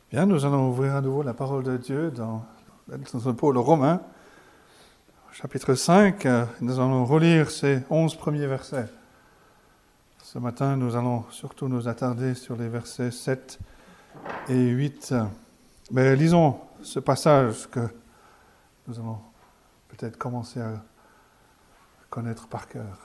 Bien, nous allons ouvrir à nouveau la parole de Dieu dans Paul aux Romains, chapitre 5. Nous allons relire ces 11 premiers versets. Ce matin, nous allons surtout nous attarder sur les versets 7 et 8. Mais lisons ce passage que nous allons peut-être commencer à connaître par cœur.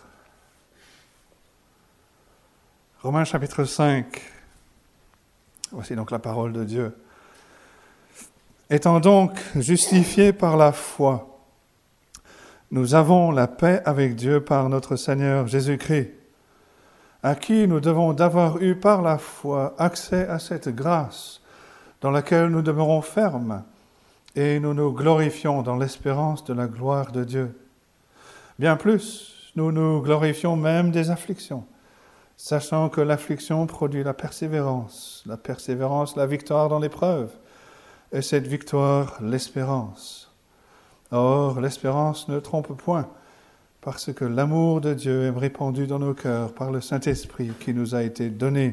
Romains chapitre 5. Voici donc la parole de Dieu. Étant donc justifiés par la foi, nous avons la paix avec Dieu par notre Seigneur Jésus-Christ, à qui nous devons d'avoir eu par la foi accès à cette grâce dans laquelle nous demeurons fermes et nous nous glorifions dans l'espérance de la gloire de Dieu. Bien plus, nous nous glorifions même des afflictions, sachant que l'affliction produit la persévérance la victoire dans l'épreuve, et cette victoire l'espérance. Or, l'espérance ne trompe point, parce que l'amour de Dieu est répandu dans nos cœurs par le Saint-Esprit qui nous a été donné.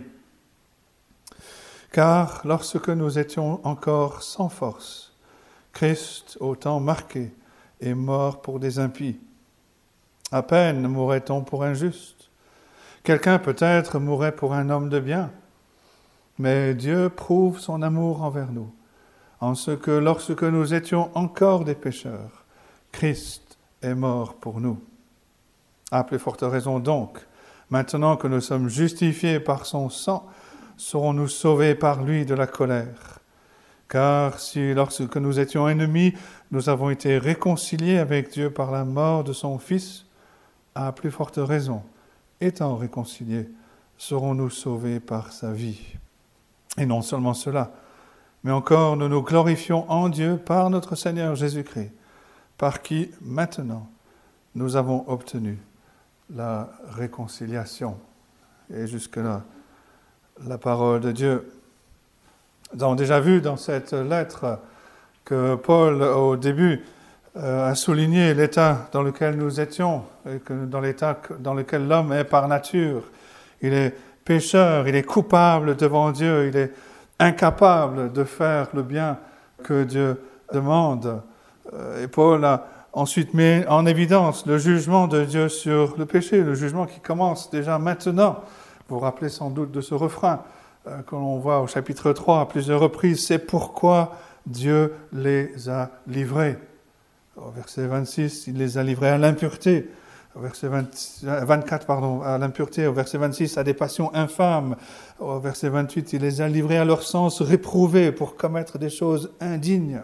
Car lorsque nous étions encore sans force, Christ, au temps marqué, est mort pour des impies. À peine mourrait-on pour un juste. Quelqu'un peut-être mourrait pour un homme de bien, mais Dieu prouve son amour envers nous, en ce que lorsque nous étions encore des pécheurs, Christ est mort pour nous. À plus forte raison donc, maintenant que nous sommes justifiés par son sang, serons-nous sauvés par lui de la colère. Car si lorsque nous étions ennemis, nous avons été réconciliés avec Dieu par la mort de son Fils, à plus forte raison, étant réconciliés, serons-nous sauvés par sa vie. Et non seulement cela, mais encore nous nous glorifions en Dieu par notre Seigneur Jésus-Christ, par qui maintenant nous avons obtenu la réconciliation. Et jusque-là, la parole de Dieu. Nous avons déjà vu dans cette lettre que Paul, au début, a souligné l'état dans lequel nous étions, et que dans l'état dans lequel l'homme est par nature. Il est pécheur, il est coupable devant Dieu, il est incapable de faire le bien que Dieu demande. Et Paul a ensuite mis en évidence le jugement de Dieu sur le péché, le jugement qui commence déjà maintenant. Vous vous rappelez sans doute de ce refrain que l'on voit au chapitre 3 à plusieurs reprises. C'est pourquoi Dieu les a livrés. Au verset 26, il les a livrés à l'impureté. Au verset 24, à l'impureté. Au verset 26, à des passions infâmes. Au verset 28, il les a livrés à leur sens réprouvé pour commettre des choses indignes.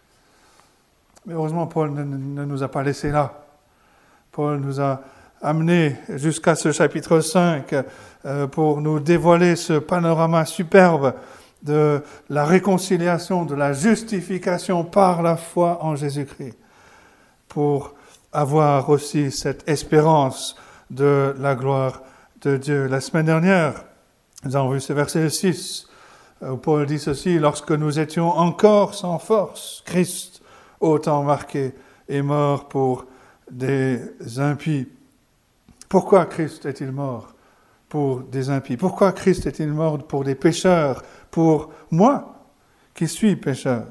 Mais heureusement, Paul ne nous a pas laissés là. Paul nous a amenés jusqu'à ce chapitre 5 pour nous dévoiler ce panorama superbe de la réconciliation, de la justification par la foi en Jésus-Christ, pour avoir aussi cette espérance de la gloire de Dieu. La semaine dernière, nous avons vu ce verset 6, où Paul dit ceci: « Lorsque nous étions encore sans force, Christ, au temps marqué, est mort pour des impies. » Pourquoi Christ est-il mort pour des impies? Pourquoi Christ est-il mort pour des pécheurs, pour moi qui suis pécheur?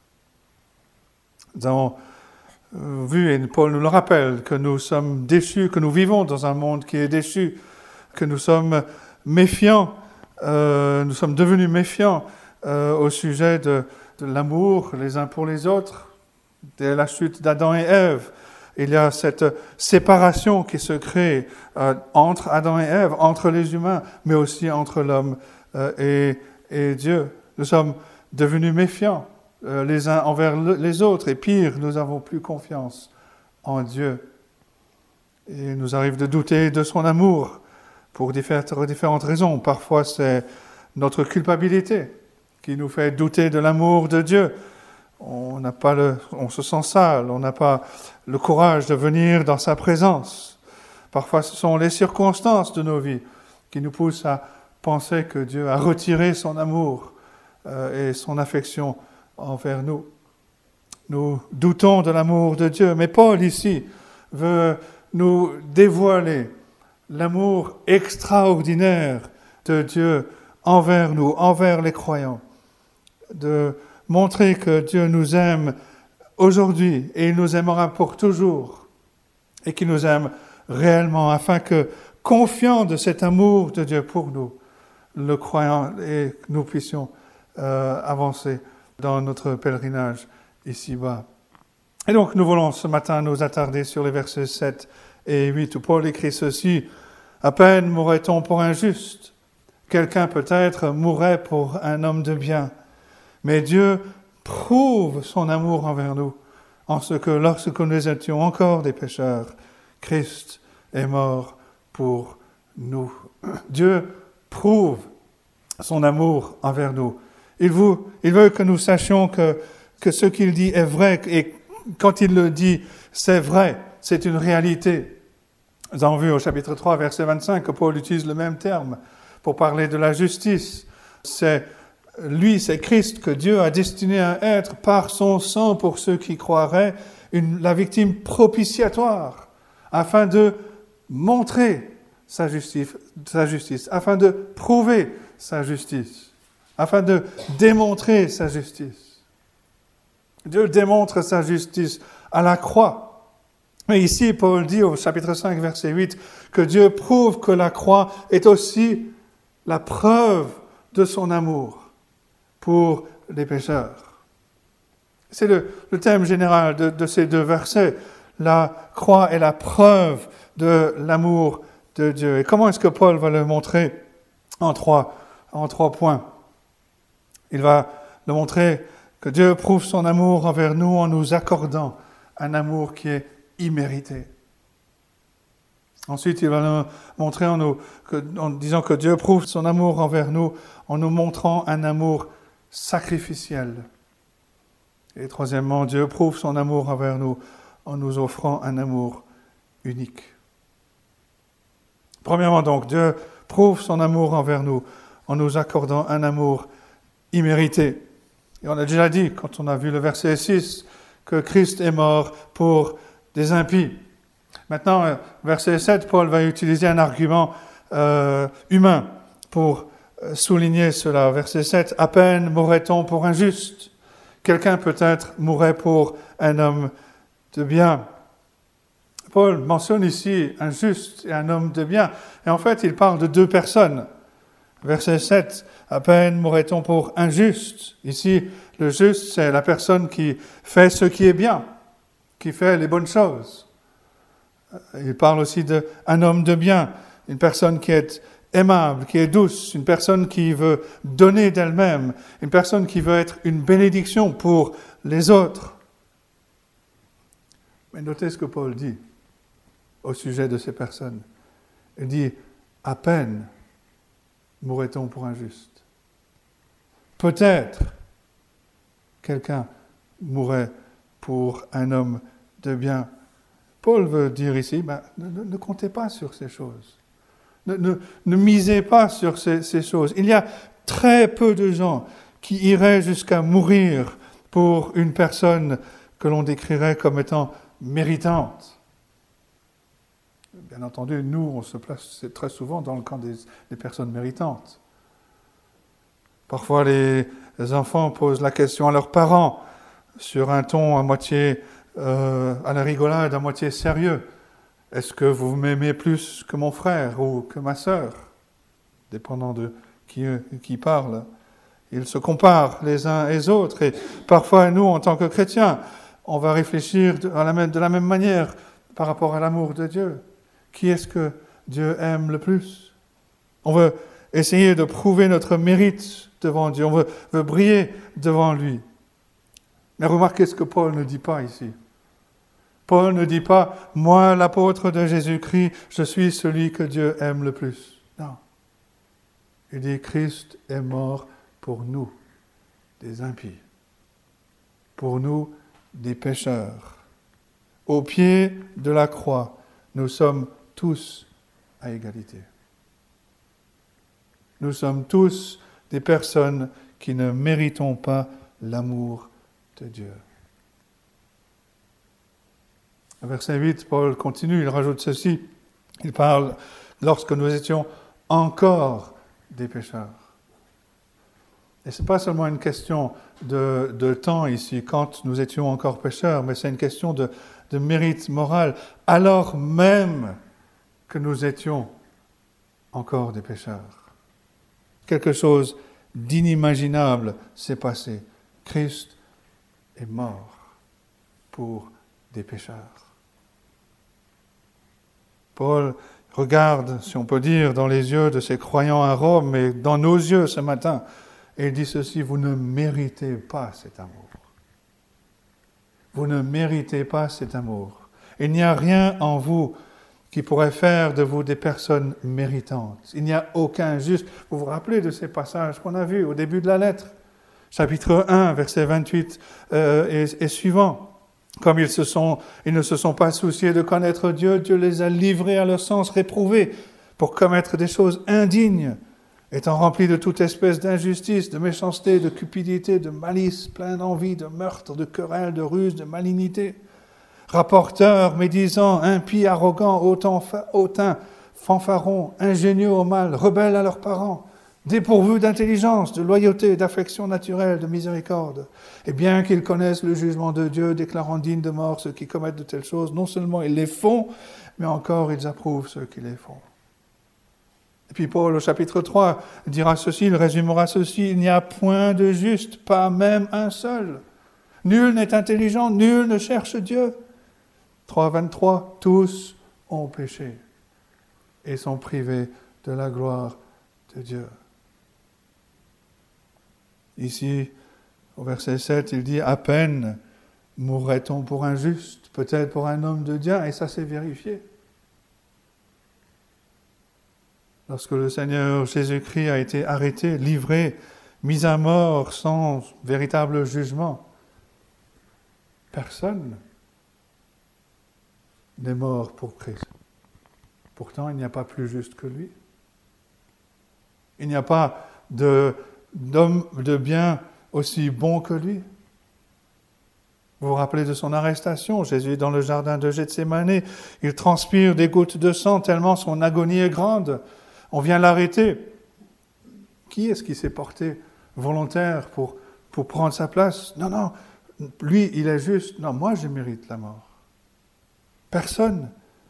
Nous avons vu, et Paul nous le rappelle, que nous sommes déchus, que nous vivons dans un monde qui est déchu, que nous sommes méfiants, nous sommes devenus méfiants au sujet de l'amour les uns pour les autres. Dès la chute d'Adam et Ève, il y a cette séparation qui se crée entre Adam et Ève, entre les humains, mais aussi entre l'homme et Dieu. Nous sommes devenus méfiants les uns envers les autres, et pire, nous n'avons plus confiance en Dieu. Et il nous arrive de douter de son amour pour différentes raisons. Parfois, c'est notre culpabilité qui nous fait douter de l'amour de Dieu. On se sent sale, on n'a pas le courage de venir dans sa présence. Parfois, ce sont les circonstances de nos vies qui nous poussent à penser que Dieu a retiré son amour et son affection envers nous. Nous doutons de l'amour de Dieu, mais Paul ici veut nous dévoiler l'amour extraordinaire de Dieu envers nous, envers les croyants. de montrer que Dieu nous aime aujourd'hui et il nous aimera pour toujours et qu'il nous aime réellement afin que, confiant de cet amour de Dieu pour nous, le croyant et que nous puissions avancer dans notre pèlerinage ici-bas. Et donc nous voulons ce matin nous attarder sur les versets 7 et 8 où Paul écrit ceci: « À peine mourrait-on pour un juste, quelqu'un peut-être mourrait pour un homme de bien, mais Dieu prouve son amour envers nous, en ce que lorsque nous étions encore des pécheurs, Christ est mort pour nous. » Dieu prouve son amour envers nous. Il veut que nous sachions que ce qu'il dit est vrai, et quand il le dit, c'est vrai, c'est une réalité. Nous avons vu au chapitre 3, verset 25, que Paul utilise le même terme pour parler de la justice. C'est Christ que Dieu a destiné à être par son sang pour ceux qui croiraient, la victime propitiatoire, afin de montrer sa justice, afin de prouver sa justice, afin de démontrer sa justice. Dieu démontre sa justice à la croix. Mais ici, Paul dit au chapitre 5, verset 8, que Dieu prouve que la croix est aussi la preuve de son amour pour les pécheurs. C'est le thème général de ces deux versets. La croix est la preuve de l'amour de Dieu. Et comment est-ce que Paul va le montrer? En trois points. Il va le montrer que Dieu prouve son amour envers nous en nous accordant un amour qui est immérité. Ensuite, il va nous montrer en disant que Dieu prouve son amour envers nous en nous montrant un amour sacrificiel. Et troisièmement, Dieu prouve son amour envers nous en nous offrant un amour unique. Premièrement donc, Dieu prouve son amour envers nous en nous accordant un amour immérité. Et on a déjà dit, quand on a vu le verset 6, que Christ est mort pour des impies. Maintenant, verset 7, Paul va utiliser un argument humain pour souligner cela. Verset 7, « À peine mourrait-on pour un juste. Quelqu'un peut-être mourrait pour un homme de bien. » Paul mentionne ici un juste et un homme de bien. Et en fait, il parle de deux personnes. Verset 7, « À peine mourrait-on pour un juste. » Ici, le juste, c'est la personne qui fait ce qui est bien, qui fait les bonnes choses. Il parle aussi d'un homme de bien, une personne qui est aimable, qui est douce, une personne qui veut donner d'elle-même, une personne qui veut être une bénédiction pour les autres. Mais notez ce que Paul dit au sujet de ces personnes. Il dit, à peine mourrait-on pour un juste. Peut-être quelqu'un mourrait pour un homme de bien. Paul veut dire ici, ne comptez pas sur ces choses. Ne misez pas sur ces choses. Il y a très peu de gens qui iraient jusqu'à mourir pour une personne que l'on décrirait comme étant méritante. Bien entendu, nous, on se place très souvent dans le camp des personnes méritantes. Parfois, les enfants posent la question à leurs parents sur un ton à moitié à la rigolade, à moitié sérieux. Est-ce que vous m'aimez plus que mon frère ou que ma sœur? Dépendant de qui parle. Ils se comparent les uns et les autres. Et parfois, nous, en tant que chrétiens, on va réfléchir de la même manière par rapport à l'amour de Dieu. Qui est-ce que Dieu aime le plus? On veut essayer de prouver notre mérite devant Dieu. On veut briller devant lui. Mais remarquez ce que Paul ne dit pas ici. Paul ne dit pas « Moi, l'apôtre de Jésus-Christ, je suis celui que Dieu aime le plus. » Non. Il dit « Christ est mort pour nous, des impies. Pour nous, des pécheurs. Au pied de la croix, nous sommes tous à égalité. Nous sommes tous des personnes qui ne méritons pas l'amour de Dieu. » Verset 8, Paul continue, il rajoute ceci. Il parle lorsque nous étions encore des pécheurs. Et ce n'est pas seulement une question de temps ici, quand nous étions encore pécheurs, mais c'est une question de mérite moral, alors même que nous étions encore des pécheurs. Quelque chose d'inimaginable s'est passé. Christ est mort pour des pécheurs. Paul regarde, si on peut dire, dans les yeux de ces croyants à Rome, mais dans nos yeux ce matin, et il dit ceci: vous ne méritez pas cet amour. Vous ne méritez pas cet amour. Il n'y a rien en vous qui pourrait faire de vous des personnes méritantes. Il n'y a aucun juste. Vous vous rappelez de ces passages qu'on a vus au début de la lettre, chapitre 1, versets 28 et suivants. Comme ils ne se sont pas souciés de connaître Dieu, Dieu les a livrés à leur sens réprouvé pour commettre des choses indignes, étant remplis de toute espèce d'injustice, de méchanceté, de cupidité, de malice, plein d'envie, de meurtre, de querelle, de ruse, de malignité, rapporteurs, médisants, impies, arrogants, hautains, fanfarons, ingénieux au mal, rebelles à leurs parents, dépourvus d'intelligence, de loyauté, d'affection naturelle, de miséricorde. Et bien qu'ils connaissent le jugement de Dieu, déclarant dignes de mort ceux qui commettent de telles choses, non seulement ils les font, mais encore ils approuvent ceux qui les font. Et puis Paul, au chapitre 3, dira ceci, il résumera ceci: il n'y a point de juste, pas même un seul. Nul n'est intelligent, nul ne cherche Dieu. 3,23, tous ont péché et sont privés de la gloire de Dieu. Ici, au verset 7, il dit: à peine mourrait-on pour un juste, peut-être pour un homme de Dieu, et ça s'est vérifié. Lorsque le Seigneur Jésus-Christ a été arrêté, livré, mis à mort sans véritable jugement, personne n'est mort pour Christ. Pourtant, il n'y a pas plus juste que lui. Il n'y a pas d'homme de bien aussi bon que lui. Vous vous rappelez de son arrestation, Jésus est dans le jardin de Gethsémani, il transpire des gouttes de sang tellement son agonie est grande. On vient l'arrêter. Qui est-ce qui s'est porté volontaire pour prendre sa place? Non, lui, il est juste. Non, moi, je mérite la mort. Personne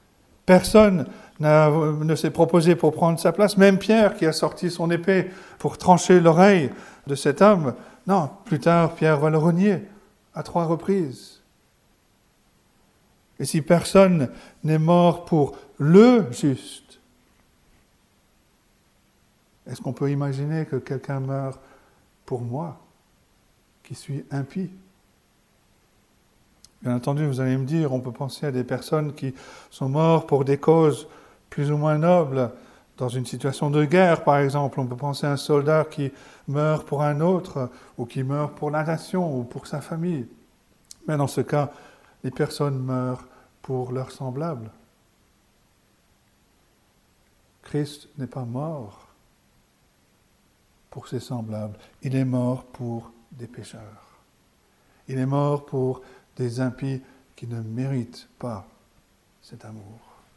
ne s'est proposé pour prendre sa place. Même Pierre, qui a sorti son épée pour trancher l'oreille de cet homme. Non, plus tard, Pierre va le renier à 3 reprises. Et si personne n'est mort pour le juste, est-ce qu'on peut imaginer que quelqu'un meure pour moi, qui suis impie? Bien entendu, vous allez me dire, on peut penser à des personnes qui sont mortes pour des causes plus ou moins nobles. Dans une situation de guerre, par exemple, on peut penser à un soldat qui meurt pour un autre, ou qui meurt pour la nation, ou pour sa famille. Mais dans ce cas, les personnes meurent pour leurs semblables. Christ n'est pas mort pour ses semblables. Il est mort pour des pécheurs. Il est mort pour des impies qui ne méritent pas cet amour.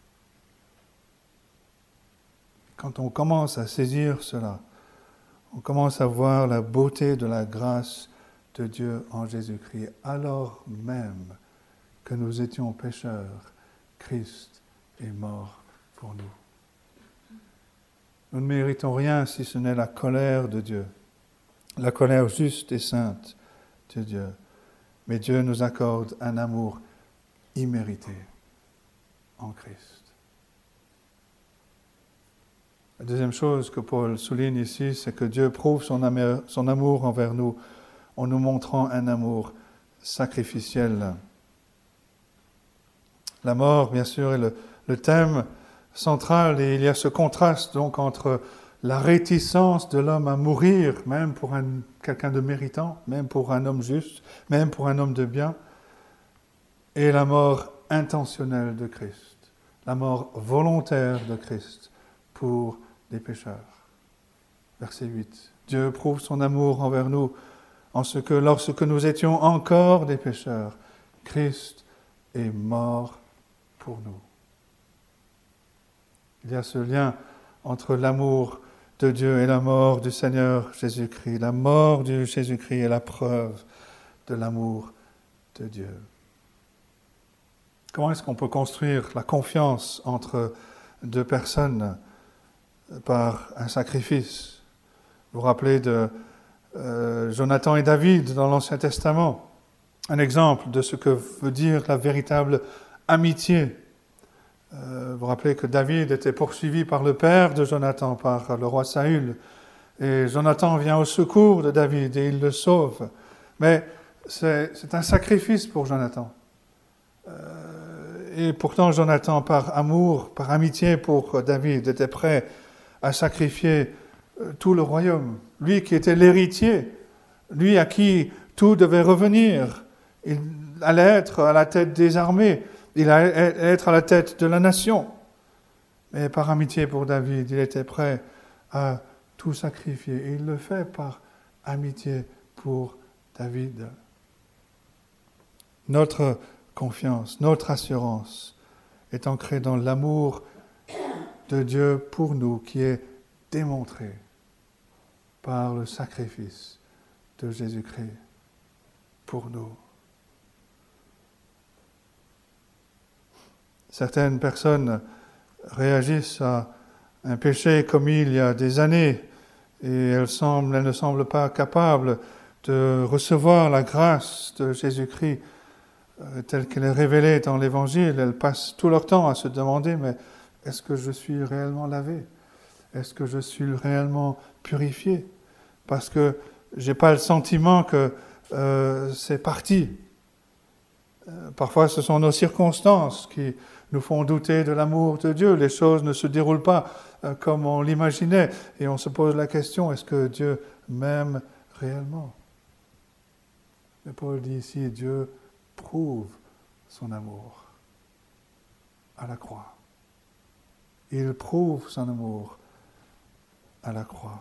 Quand on commence à saisir cela, on commence à voir la beauté de la grâce de Dieu en Jésus-Christ. Alors même que nous étions pécheurs, Christ est mort pour nous. Nous ne méritons rien si ce n'est la colère de Dieu, la colère juste et sainte de Dieu. Mais Dieu nous accorde un amour immérité en Christ. La deuxième chose que Paul souligne ici, c'est que Dieu prouve son amour envers nous en nous montrant un amour sacrificiel. La mort, bien sûr, est le thème central, et il y a ce contraste donc entre la réticence de l'homme à mourir, même pour quelqu'un de méritant, même pour un homme juste, même pour un homme de bien, et la mort intentionnelle de Christ, la mort volontaire de Christ pour des pécheurs. Verset 8. Dieu prouve son amour envers nous en ce que lorsque nous étions encore des pécheurs, Christ est mort pour nous. Il y a ce lien entre l'amour de Dieu et la mort du Seigneur Jésus-Christ. La mort de Jésus-Christ est la preuve de l'amour de Dieu. Comment est-ce qu'on peut construire la confiance entre deux personnes par un sacrifice? Vous vous rappelez de Jonathan et David dans l'Ancien Testament, un exemple de ce que veut dire la véritable amitié. Vous vous rappelez que David était poursuivi par le père de Jonathan, par le roi Saül, et Jonathan vient au secours de David et il le sauve. Mais c'est un sacrifice pour Jonathan. Et pourtant Jonathan, par amour, par amitié pour David, était prêt à sacrifier tout le royaume. Lui qui était l'héritier, lui à qui tout devait revenir. Il allait être à la tête des armées, il allait être à la tête de la nation. Mais par amitié pour David, il était prêt à tout sacrifier. Et il le fait par amitié pour David. Notre confiance, notre assurance est ancrée dans l'amour de Dieu pour nous, qui est démontré par le sacrifice de Jésus-Christ pour nous. Certaines personnes réagissent à un péché commis il y a des années et elles ne semblent pas capables de recevoir la grâce de Jésus-Christ telle qu'elle est révélée dans l'Évangile. Elles passent tout leur temps à se demander, mais est-ce que je suis réellement lavé? Est-ce que je suis réellement purifié? Parce que je n'ai pas le sentiment que c'est parti. Parfois, ce sont nos circonstances qui nous font douter de l'amour de Dieu. Les choses ne se déroulent pas comme on l'imaginait. Et on se pose la question, est-ce que Dieu m'aime réellement? Mais Paul dit ici, Dieu prouve son amour à la croix. Il prouve son amour à la croix.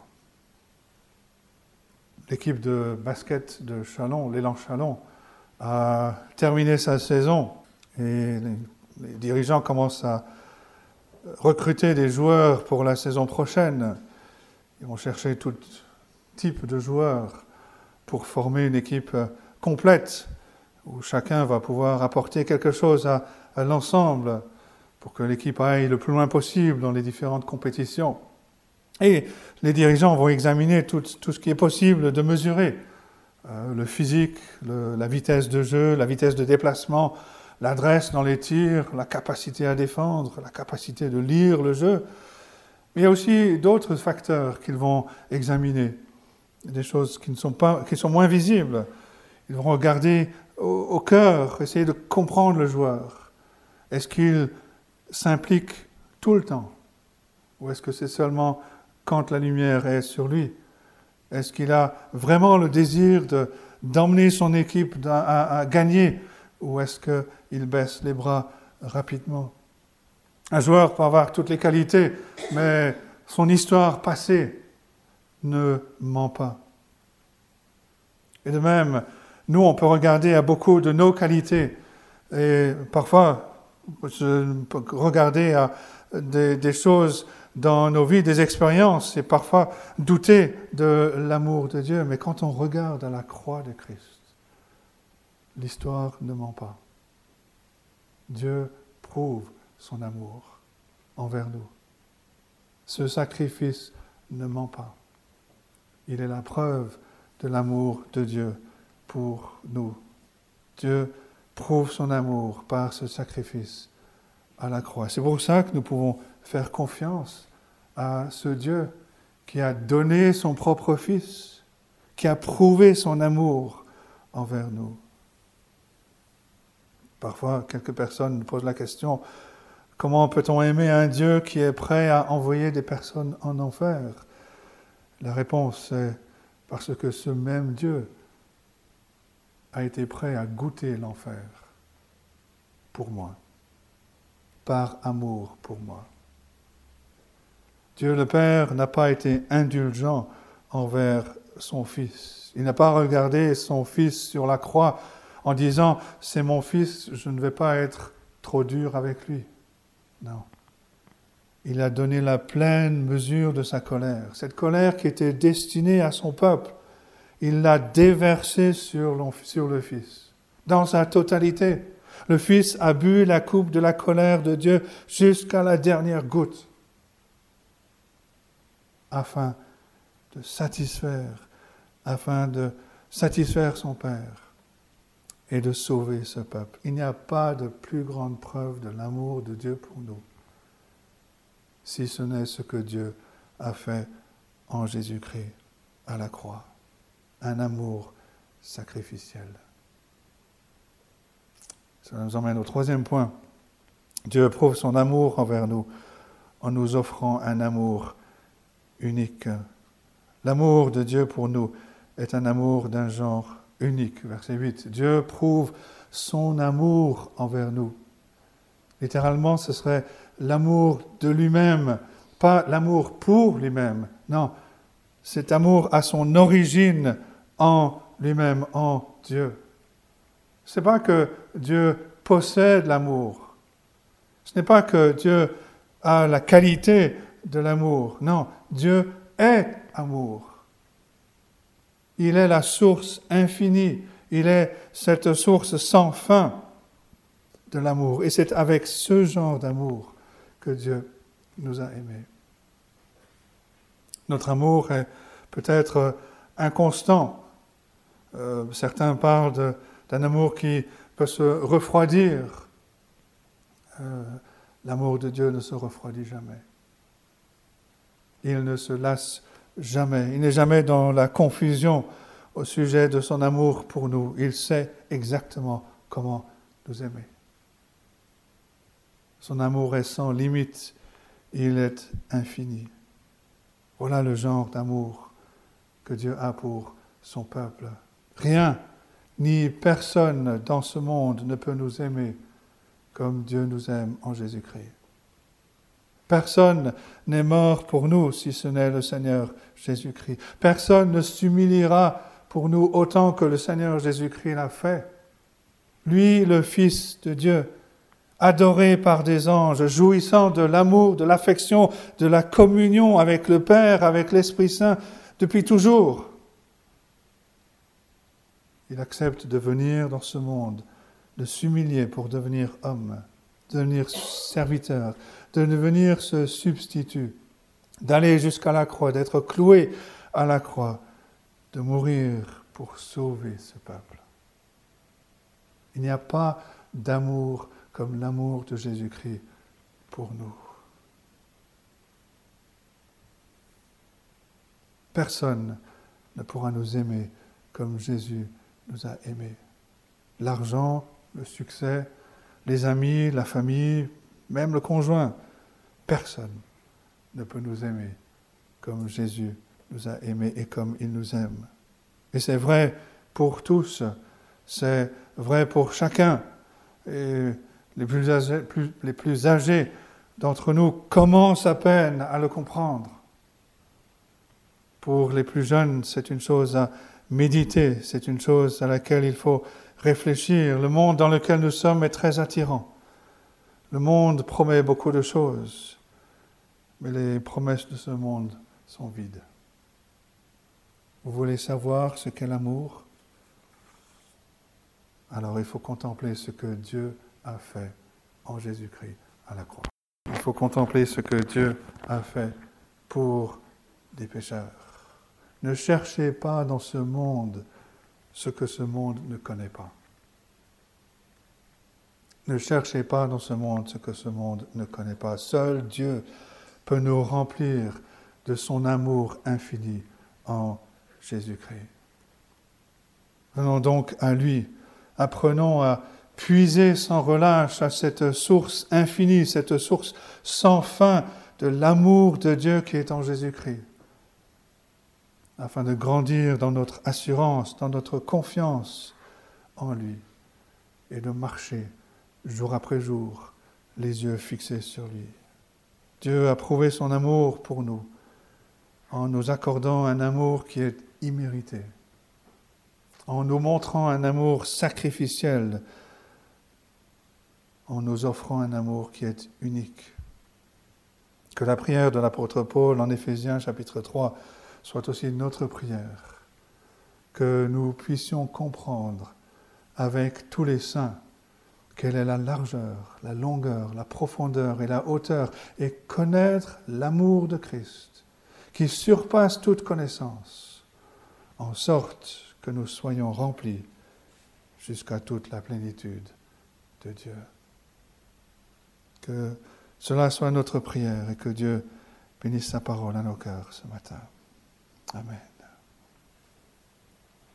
L'équipe de basket de Châlons, l'élan Châlons, a terminé sa saison et les dirigeants commencent à recruter des joueurs pour la saison prochaine. Ils vont chercher tout type de joueurs pour former une équipe complète où chacun va pouvoir apporter quelque chose à l'ensemble pour que l'équipe aille le plus loin possible dans les différentes compétitions. Et les dirigeants vont examiner tout ce qui est possible de mesurer. Le physique, la vitesse de jeu, la vitesse de déplacement, l'adresse dans les tirs, la capacité à défendre, la capacité de lire le jeu. Mais il y a aussi d'autres facteurs qu'ils vont examiner, des choses qui sont moins visibles. Ils vont regarder au cœur, essayer de comprendre le joueur. Est-ce qu'il s'implique tout le temps? Ou est-ce que c'est seulement quand la lumière est sur lui? Est-ce qu'il a vraiment le désir d'emmener son équipe à gagner? Ou est-ce qu'il baisse les bras rapidement? Un joueur peut avoir toutes les qualités, mais son histoire passée ne ment pas. Et de même, nous, on peut regarder à beaucoup de nos qualités et parfois regarder à des choses dans nos vies, des expériences, et parfois douter de l'amour de Dieu. Mais quand on regarde à la croix de Christ, l'histoire ne ment pas. Dieu prouve son amour envers nous. Ce sacrifice ne ment pas. Il est la preuve de l'amour de Dieu pour nous. Dieu prouve son amour par ce sacrifice à la croix. C'est pour ça que nous pouvons faire confiance à ce Dieu qui a donné son propre Fils, qui a prouvé son amour envers nous. Parfois, quelques personnes nous posent la question, comment peut-on aimer un Dieu qui est prêt à envoyer des personnes en enfer? La réponse est parce que ce même Dieu a été prêt à goûter l'enfer pour moi, par amour pour moi. Dieu le Père n'a pas été indulgent envers son Fils. Il n'a pas regardé son Fils sur la croix en disant « c'est mon Fils, je ne vais pas être trop dur avec lui ». Non. il a donné la pleine mesure de sa colère. Cette colère qui était destinée à son peuple, il l'a déversée sur le Fils, dans sa totalité. Le Fils a bu la coupe de la colère de Dieu jusqu'à la dernière goutte, afin de satisfaire son Père et de sauver ce peuple. Il n'y a pas de plus grande preuve de l'amour de Dieu pour nous, si ce n'est ce que Dieu a fait en Jésus-Christ à la croix. Un amour sacrificiel. Ça nous emmène au troisième point. Dieu prouve son amour envers nous en nous offrant un amour unique. L'amour de Dieu pour nous est un amour d'un genre unique. Verset 8. Dieu prouve son amour envers nous. Littéralement, ce serait l'amour de lui-même, pas l'amour pour lui-même. Non, cet amour a son origine en lui-même, en Dieu. Ce n'est pas que Dieu possède l'amour. Ce n'est pas que Dieu a la qualité de l'amour. Non, Dieu est amour. Il est la source infinie. Il est cette source sans fin de l'amour. Et c'est avec ce genre d'amour que Dieu nous a aimés. Notre amour est peut-être inconstant. Certains parlent d'un amour qui peut se refroidir. L'amour de Dieu ne se refroidit jamais. Il ne se lasse jamais. Il n'est jamais dans la confusion au sujet de son amour pour nous. Il sait exactement comment nous aimer. Son amour est sans limite. Il est infini. Voilà le genre d'amour que Dieu a pour son peuple. Rien ni personne dans ce monde ne peut nous aimer comme Dieu nous aime en Jésus-Christ. Personne n'est mort pour nous si ce n'est le Seigneur Jésus-Christ. Personne ne s'humiliera pour nous autant que le Seigneur Jésus-Christ l'a fait. Lui, le Fils de Dieu, adoré par des anges, jouissant de l'amour, de l'affection, de la communion avec le Père, avec l'Esprit Saint, depuis toujours. Il accepte de venir dans ce monde, de s'humilier pour devenir homme, de devenir serviteur, de devenir ce substitut, d'aller jusqu'à la croix, d'être cloué à la croix, de mourir pour sauver ce peuple. Il n'y a pas d'amour comme l'amour de Jésus-Christ pour nous. Personne ne pourra nous aimer comme Jésus nous a aimés. L'argent, le succès, les amis, la famille, même le conjoint, personne ne peut nous aimer comme Jésus nous a aimés et comme il nous aime. Et c'est vrai pour tous, c'est vrai pour chacun. Et les plus âgés d'entre nous commencent à peine à le comprendre. Pour les plus jeunes, c'est une chose à méditer, c'est une chose à laquelle il faut réfléchir. Le monde dans lequel nous sommes est très attirant. Le monde promet beaucoup de choses, mais les promesses de ce monde sont vides. Vous voulez savoir ce qu'est l'amour? Alors il faut contempler ce que Dieu a fait en Jésus-Christ à la croix. Il faut contempler ce que Dieu a fait pour des pécheurs. Ne cherchez pas dans ce monde ce que ce monde ne connaît pas. Ne cherchez pas dans ce monde ce que ce monde ne connaît pas. Seul Dieu peut nous remplir de son amour infini en Jésus-Christ. Venons donc à lui. Apprenons à puiser sans relâche à cette source infinie, cette source sans fin de l'amour de Dieu qui est en Jésus-Christ, afin de grandir dans notre assurance, dans notre confiance en lui, et de marcher jour après jour, les yeux fixés sur lui. Dieu a prouvé son amour pour nous, en nous accordant un amour qui est immérité, en nous montrant un amour sacrificiel, en nous offrant un amour qui est unique. Que la prière de l'apôtre Paul en Éphésiens chapitre 3 soit aussi notre prière. Que nous puissions comprendre avec tous les saints quelle est la largeur, la longueur, la profondeur et la hauteur, et connaître l'amour de Christ, qui surpasse toute connaissance, en sorte que nous soyons remplis jusqu'à toute la plénitude de Dieu. Que cela soit notre prière et que Dieu bénisse sa parole à nos cœurs ce matin. Amen.